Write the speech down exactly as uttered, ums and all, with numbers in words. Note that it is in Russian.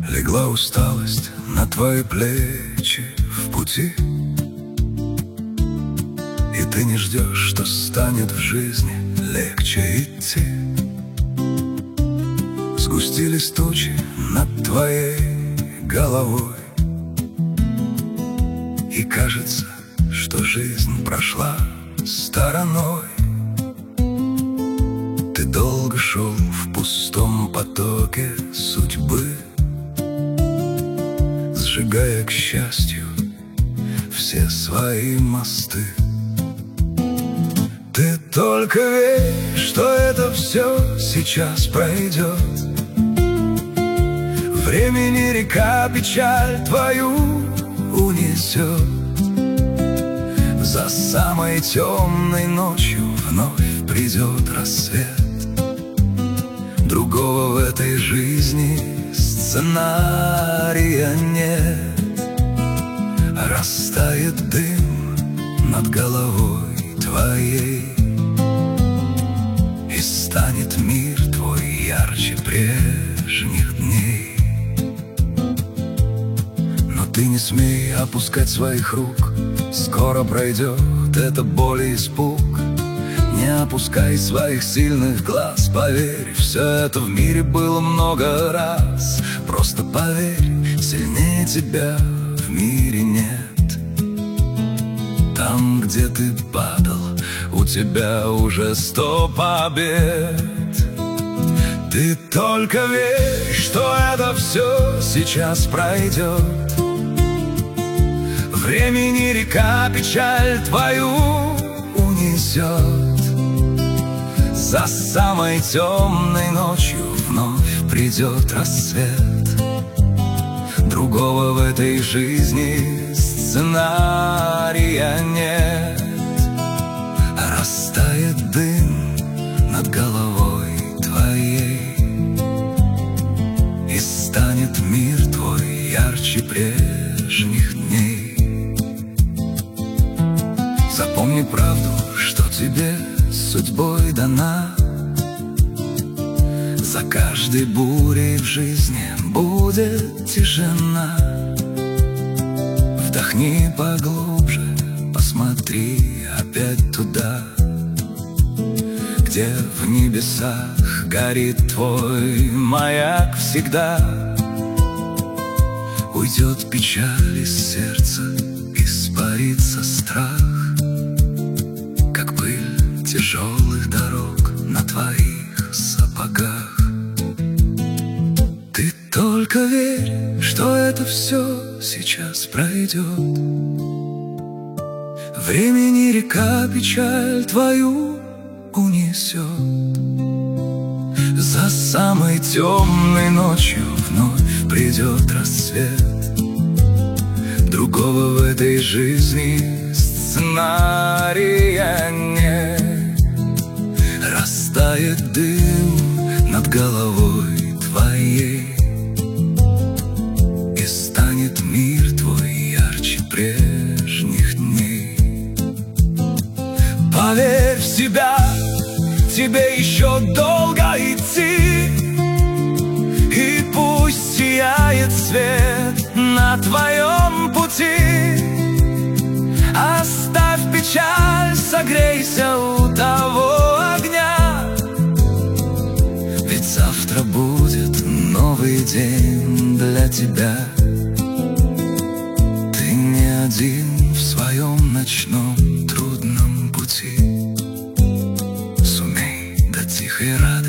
Легла усталость на твои плечи в пути, и ты не ждешь, что станет в жизни легче идти. Сгустились тучи над твоей головой, и кажется, что жизнь прошла стороной. Ты долго шел в пустом потоке судьбы, сжигая, к счастью, все свои мосты. Ты только верь, что это все сейчас пройдет. Времени река печаль твою унесет. За самой темной ночью вновь придет рассвет. Другого в этой жизни сценария нет. Растает дым над головой твоей, и станет мир твой ярче прежних дней. Но ты не смей опускать своих рук, скоро пройдет эта боль и испуг. Не опускай своих сильных глаз, поверь, все это в мире было много раз. Просто поверь, сильнее тебя в мире нет. Там, где ты падал, у тебя уже сто побед. Ты только верь, что это все сейчас пройдет. Времени река печаль твою унесет. За самой темной ночью вновь придет рассвет. Другого в этой жизни сценария нет. Растает дым над головой твоей, и станет мир твой ярче прежних дней. Запомни правду, что тебе судьбой дана. За каждой бурей в жизни будет тишина. Вдохни поглубже, посмотри опять туда, где в небесах горит твой маяк всегда. Уйдет печаль из сердца, испарится страх, как пыль тяжелых дорог на твоих сапогах. Ты только верь, что это все сейчас пройдет. Времени река печаль твою унесет. За самой темной ночью вновь придет рассвет. Другого в этой жизни сценария нет. Растает дым над головой твоей, и станет мир твой ярче прежних дней. Поверь в себя, тебе еще долго идти, и пусть сияет свет на твоем пути. Оставь печаль, согрейся у того огня, ведь завтра будет новый день для тебя. Ты не один в своем ночном трудном пути. Сумей до тихой радости